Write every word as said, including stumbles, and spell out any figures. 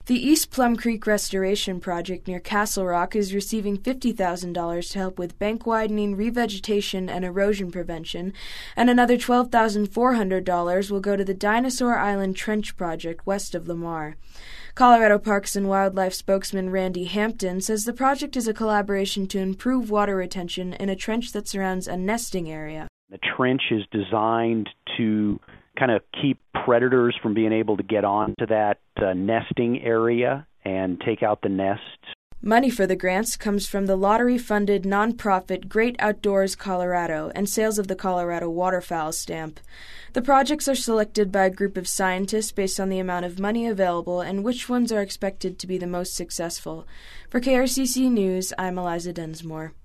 The East Plum Creek Restoration Project near Castle Rock is receiving fifty thousand dollars to help with bank widening, revegetation, and erosion prevention, and another twelve thousand four hundred dollars will go to the Dinosaur Island Trench Project west of Lamar. Colorado Parks and Wildlife spokesman Randy Hampton says the project is a collaboration to improve water retention in a trench that surrounds a nesting area. The trench is designed to kind of keep predators from being able to get onto that uh, nesting area and take out the nests. Money for the grants comes from the lottery-funded nonprofit Great Outdoors Colorado and sales of the Colorado Waterfowl stamp. The projects are selected by a group of scientists based on the amount of money available and which ones are expected to be the most successful. For K R C C News, I'm Eliza Densmore.